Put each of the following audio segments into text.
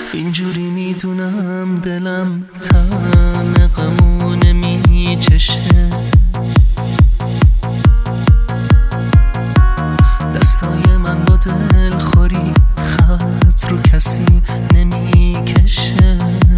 اینجوری میدونم دلم طعم غمو نمیچشه، دستای من با دلخوری خط رو کسی نمیکشه.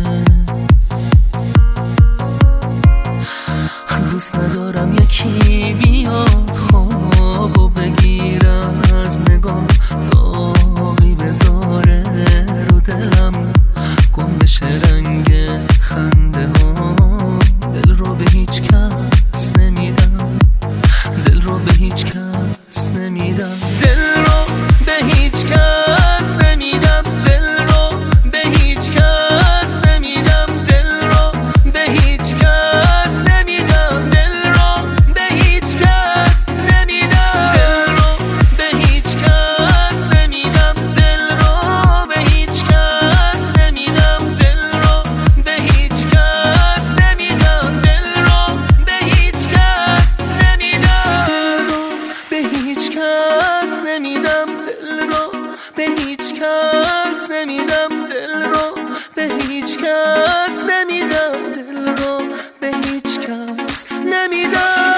دوست ندارم یکی بیاد خوابو بگیره از نگاه، داغی بذاره رو دلم، گم بشه رنگ خنده ها. دل رو به هیچ کس نمیدم، دل رو به هیچ کس نمیدم، دل رو به هیچ کس نمیدم، دل رو به هیچ کس نمیدم، دل رو به هیچ کس نمیدم، دل رو به هیچ کس نمیدم، دل رو به هیچ کس نمیدم، دل رو به هیچ کس نمیدم، دل رو به هیچ کس نمیدم، دل رو به هیچ کس نمیدم، دل رو به هیچ کس نمیدم، دل رو به هیچ کس نمیدم، دل رو به هیچ کس نمیدم، دل رو به هیچ کس نمیدم.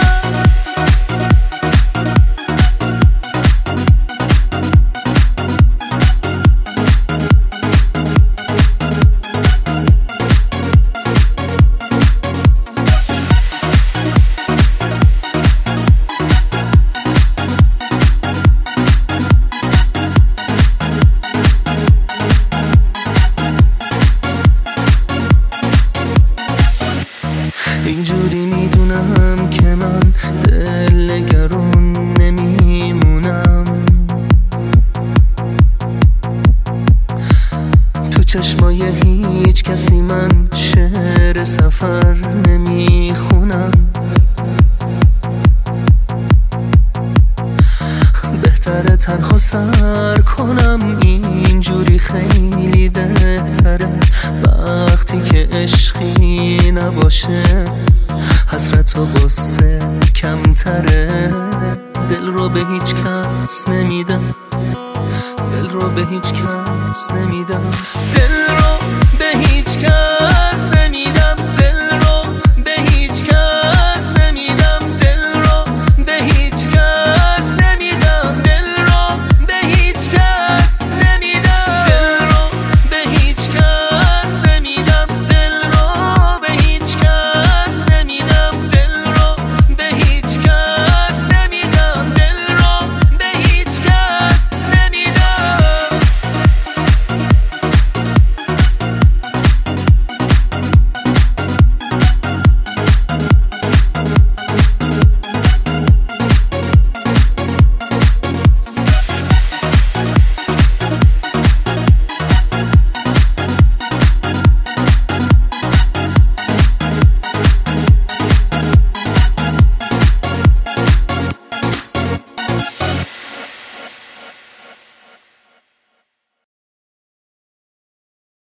اینجوری میدونم که من دلگرون نمیمونم، تو چشمای هیچ کسی من شعر سفر نمیخونم. بهتره تنها سر کنم، اینجوری خیلی بهتره، وقتی که عشقی نباشه حسرت و غصه کمتره. دل رو به هیچ کس نمیدم، دل رو به هیچ کس نمیدم، دل رو به هیچ کس